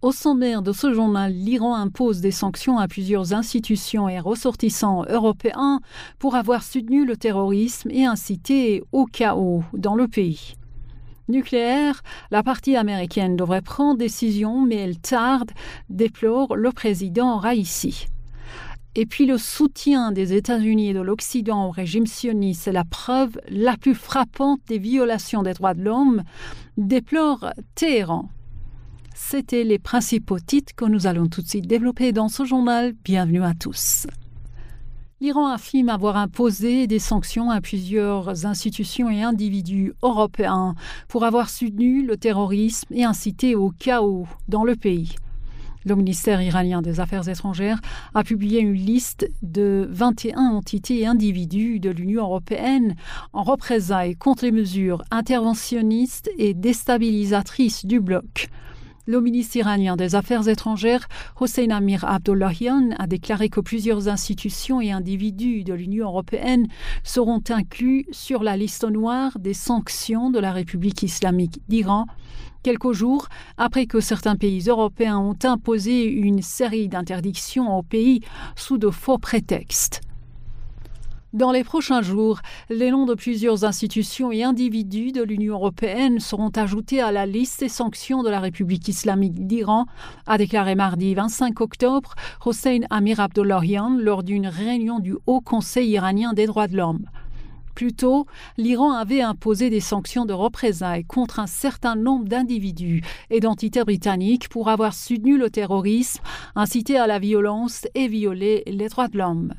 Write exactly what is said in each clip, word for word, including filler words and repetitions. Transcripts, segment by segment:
Au sommaire de ce journal, l'Iran impose des sanctions à plusieurs institutions et ressortissants européens pour avoir soutenu le terrorisme et incité au chaos dans le pays. Nucléaire, la partie américaine devrait prendre décision, mais elle tarde, déplore le président Raïssi. Et puis le soutien des États-Unis et de l'Occident au régime sioniste est la preuve la plus frappante des violations des droits de l'homme, déplore Téhéran. C'étaient les principaux titres que nous allons tout de suite développer dans ce journal. Bienvenue à tous. L'Iran affirme avoir imposé des sanctions à plusieurs institutions et individus européens pour avoir soutenu le terrorisme et incité au chaos dans le pays. Le ministère iranien des Affaires étrangères a publié une liste de vingt et un entités et individus de l'Union européenne en représailles contre les mesures interventionnistes et déstabilisatrices du bloc. Le ministre iranien des Affaires étrangères, Hossein Amir Abdollahian, a déclaré que plusieurs institutions et individus de l'Union européenne seront inclus sur la liste noire des sanctions de la République islamique d'Iran, quelques jours après que certains pays européens ont imposé une série d'interdictions au pays sous de faux prétextes. Dans les prochains jours, les noms de plusieurs institutions et individus de l'Union européenne seront ajoutés à la liste des sanctions de la République islamique d'Iran, a déclaré mardi vingt-cinq octobre Hossein Amir Abdollahian lors d'une réunion du Haut Conseil iranien des droits de l'homme. Plus tôt, l'Iran avait imposé des sanctions de représailles contre un certain nombre d'individus et d'entités britanniques pour avoir soutenu le terrorisme, incité à la violence et violé les droits de l'homme.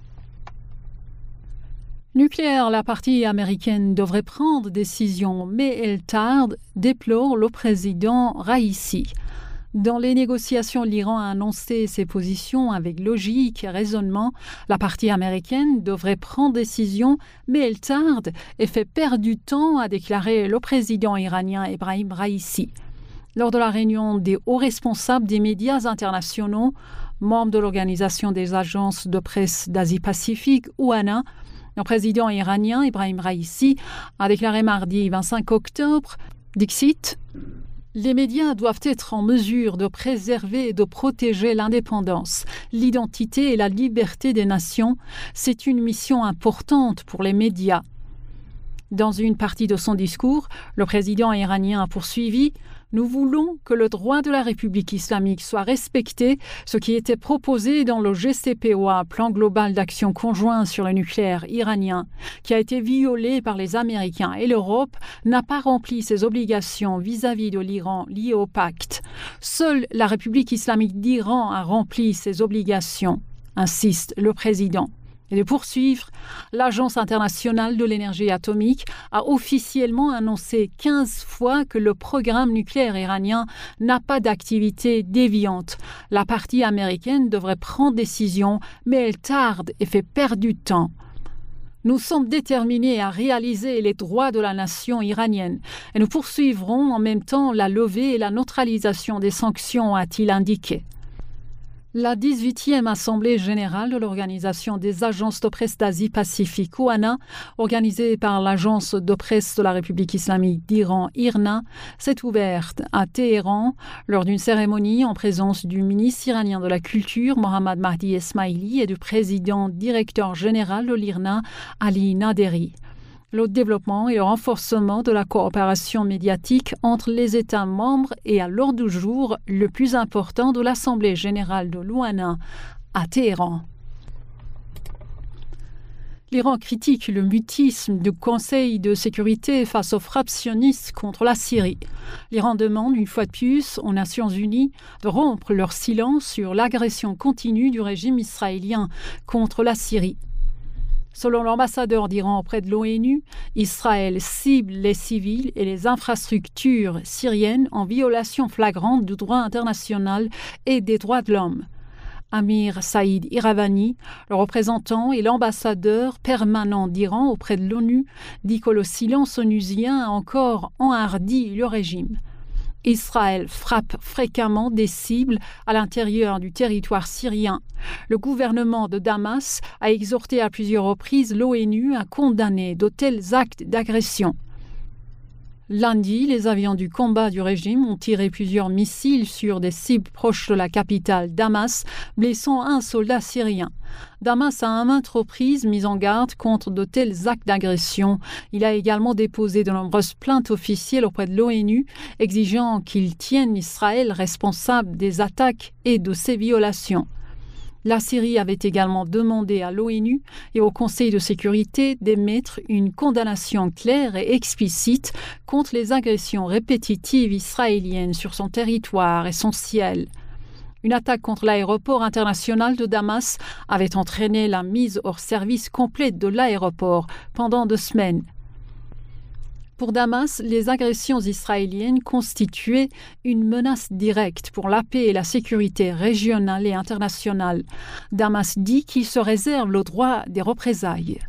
Nucléaire, la partie américaine devrait prendre décision, mais elle tarde, déplore le président Raïssi. Dans les négociations, l'Iran a annoncé ses positions avec logique et raisonnement. La partie américaine devrait prendre décision, mais elle tarde et fait perdre du temps, a déclaré le président iranien Ebrahim Raïssi. Lors de la réunion des hauts responsables des médias internationaux, membres de l'Organisation des agences de presse d'Asie-Pacifique, O A N A, le président iranien Ebrahim Raïssi a déclaré mardi vingt-cinq octobre, Dixit, « Les médias doivent être en mesure de préserver et de protéger l'indépendance, l'identité et la liberté des nations. C'est une mission importante pour les médias. » Dans une partie de son discours, le président iranien a poursuivi « Nous voulons que le droit de la République islamique soit respecté, ce qui était proposé dans le G C P O A, Plan global d'action conjoint sur le nucléaire iranien, qui a été violé par les Américains et l'Europe, n'a pas rempli ses obligations vis-à-vis de l'Iran liées au pacte. Seule la République islamique d'Iran a rempli ses obligations, insiste le président. » Et de poursuivre, l'Agence internationale de l'énergie atomique a officiellement annoncé quinze fois que le programme nucléaire iranien n'a pas d'activité déviante. La partie américaine devrait prendre décision, mais elle tarde et fait perdre du temps. Nous sommes déterminés à réaliser les droits de la nation iranienne et nous poursuivrons en même temps la levée et la neutralisation des sanctions, a-t-il indiqué. La dix-huitième Assemblée générale de l'Organisation des agences de presse d'Asie-Pacifique, O A N A, organisée par l'Agence de presse de la République islamique d'Iran, I R N A, s'est ouverte à Téhéran lors d'une cérémonie en présence du ministre iranien de la Culture, Mohammad Mahdi Esmaili, et du président directeur général de l'I R N A, Ali Naderi. Le développement et le renforcement de la coopération médiatique entre les États membres est à l'ordre du jour le plus important de l'Assemblée générale de l'O A N A à Téhéran. L'Iran critique le mutisme du Conseil de sécurité face aux frappes sionistes contre la Syrie. L'Iran demande une fois de plus aux Nations unies de rompre leur silence sur l'agression continue du régime israélien contre la Syrie. Selon l'ambassadeur d'Iran auprès de l'ONU, Israël cible les civils et les infrastructures syriennes en violation flagrante du droit international et des droits de l'homme. Amir Saïd Iravani, le représentant et l'ambassadeur permanent d'Iran auprès de l'ONU, dit que le silence onusien a encore enhardi le régime. Israël frappe fréquemment des cibles à l'intérieur du territoire syrien. Le gouvernement de Damas a exhorté à plusieurs reprises l'ONU à condamner de tels actes d'agression. Lundi, les avions du combat du régime ont tiré plusieurs missiles sur des cibles proches de la capitale, Damas, blessant un soldat syrien. Damas a à maintes reprises mis en garde contre de tels actes d'agression. Il a également déposé de nombreuses plaintes officielles auprès de l'ONU, exigeant qu'il tienne Israël responsable des attaques et de ces violations. La Syrie avait également demandé à l'ONU et au Conseil de sécurité d'émettre une condamnation claire et explicite contre les agressions répétitives israéliennes sur son territoire et son ciel. Une attaque contre l'aéroport international de Damas avait entraîné la mise hors service complète de l'aéroport pendant deux semaines. Pour Damas, les agressions israéliennes constituaient une menace directe pour la paix et la sécurité régionale et internationale. Damas dit qu'il se réserve le droit des représailles.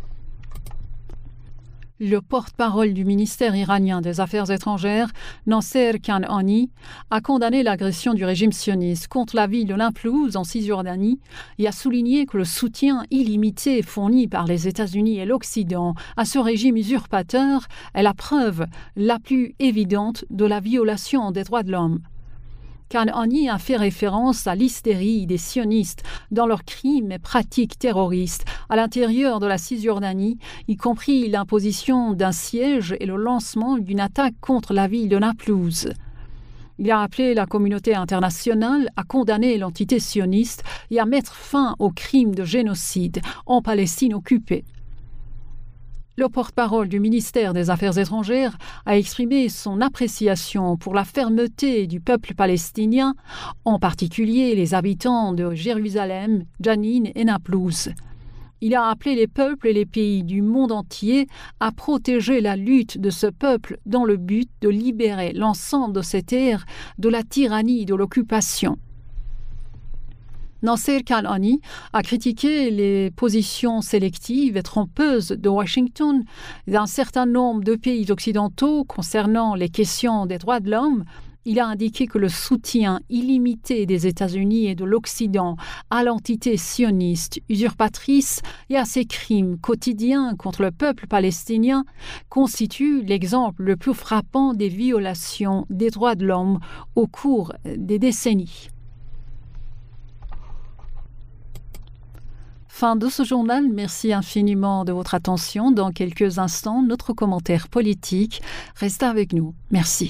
Le porte-parole du ministère iranien des Affaires étrangères, Nasser Kanani, a condamné l'agression du régime sioniste contre la ville de Naplouse en Cisjordanie et a souligné que le soutien illimité fourni par les États-Unis et l'Occident à ce régime usurpateur est la preuve la plus évidente de la violation des droits de l'homme. Kanani a fait référence à l'hystérie des sionistes dans leurs crimes et pratiques terroristes à l'intérieur de la Cisjordanie, y compris l'imposition d'un siège et le lancement d'une attaque contre la ville de Naplouse. Il a appelé la communauté internationale à condamner l'entité sioniste et à mettre fin aux crimes de génocide en Palestine occupée. Le porte-parole du ministère des Affaires étrangères a exprimé son appréciation pour la fermeté du peuple palestinien, en particulier les habitants de Jérusalem, Jenin et Naplouse. Il a appelé les peuples et les pays du monde entier à protéger la lutte de ce peuple dans le but de libérer l'ensemble de ces terres de la tyrannie de l'occupation. Nasser Kanani a critiqué les positions sélectives et trompeuses de Washington et d'un certain nombre de pays occidentaux concernant les questions des droits de l'homme. Il a indiqué que le soutien illimité des États-Unis et de l'Occident à l'entité sioniste usurpatrice et à ses crimes quotidiens contre le peuple palestinien constitue l'exemple le plus frappant des violations des droits de l'homme au cours des décennies. Fin de ce journal, merci infiniment de votre attention. Dans quelques instants, notre commentaire politique. Restez avec nous. Merci.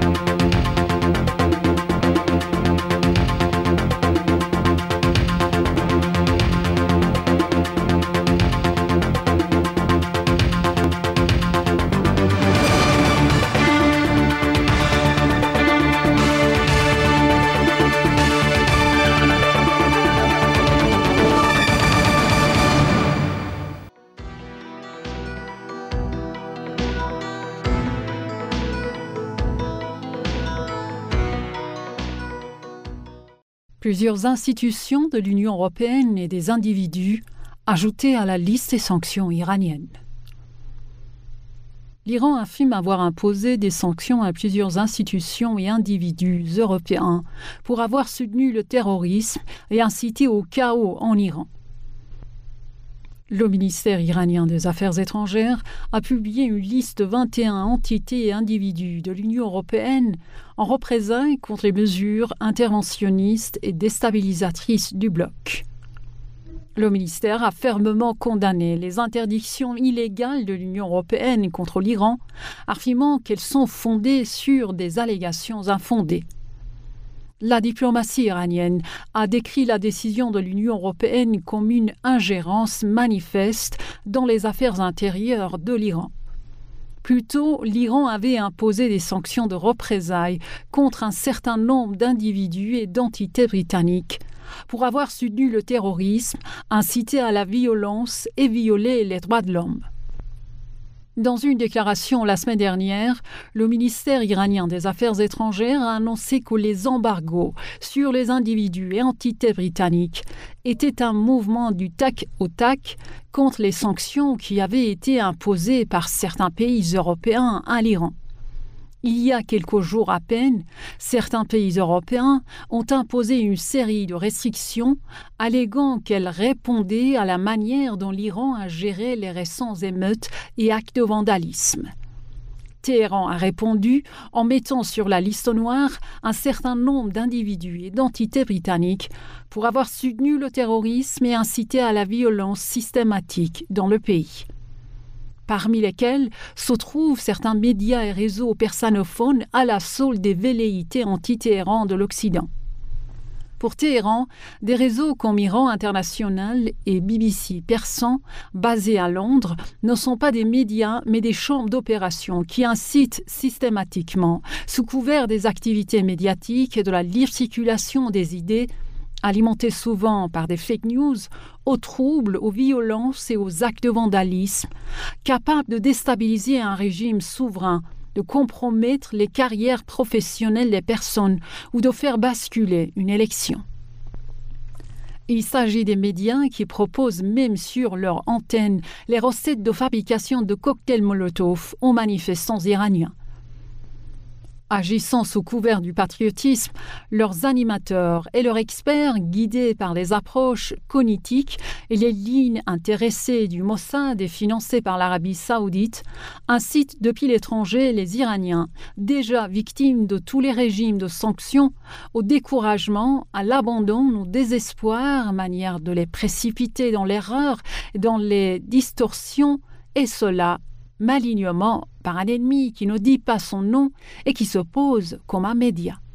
Plusieurs institutions de l'Union européenne et des individus ajoutés à la liste des sanctions iraniennes. L'Iran affirme avoir imposé des sanctions à plusieurs institutions et individus européens pour avoir soutenu le terrorisme et incité au chaos en Iran. Le ministère iranien des Affaires étrangères a publié une liste de vingt et un entités et individus de l'Union européenne en représailles contre les mesures interventionnistes et déstabilisatrices du bloc. Le ministère a fermement condamné les interdictions illégales de l'Union européenne contre l'Iran, affirmant qu'elles sont fondées sur des allégations infondées. La diplomatie iranienne a décrit la décision de l'Union européenne comme une ingérence manifeste dans les affaires intérieures de l'Iran. Plus tôt, l'Iran avait imposé des sanctions de représailles contre un certain nombre d'individus et d'entités britanniques pour avoir soutenu le terrorisme, incité à la violence et violé les droits de l'homme. Dans une déclaration la semaine dernière, le ministère iranien des Affaires étrangères a annoncé que les embargos sur les individus et entités britanniques étaient un mouvement du tac au tac contre les sanctions qui avaient été imposées par certains pays européens à l'Iran. Il y a quelques jours à peine, certains pays européens ont imposé une série de restrictions, alléguant qu'elles répondaient à la manière dont l'Iran a géré les récentes émeutes et actes de vandalisme. Téhéran a répondu en mettant sur la liste noire un certain nombre d'individus et d'entités britanniques pour avoir soutenu le terrorisme et incité à la violence systématique dans le pays. Parmi lesquels se trouvent certains médias et réseaux persanophones à la solde des velléités anti-Téhéran de l'Occident. Pour Téhéran, des réseaux comme Iran International et B B C Persan, basés à Londres, ne sont pas des médias mais des chambres d'opération qui incitent systématiquement, sous couvert des activités médiatiques et de la libre circulation des idées, alimentées souvent par des fake news, aux troubles, aux violences et aux actes de vandalisme, capables de déstabiliser un régime souverain, de compromettre les carrières professionnelles des personnes ou de faire basculer une élection. Il s'agit des médias qui proposent même sur leur antenne les recettes de fabrication de cocktails Molotov aux manifestants iraniens. Agissant sous couvert du patriotisme, leurs animateurs et leurs experts, guidés par les approches cognitiques et les lignes intéressées du Mossad et financées par l'Arabie saoudite, incitent depuis l'étranger les Iraniens, déjà victimes de tous les régimes de sanctions, au découragement, à l'abandon, au désespoir, manière de les précipiter dans l'erreur et dans les distorsions, et cela malignement par un ennemi qui ne dit pas son nom et qui se pose comme un média.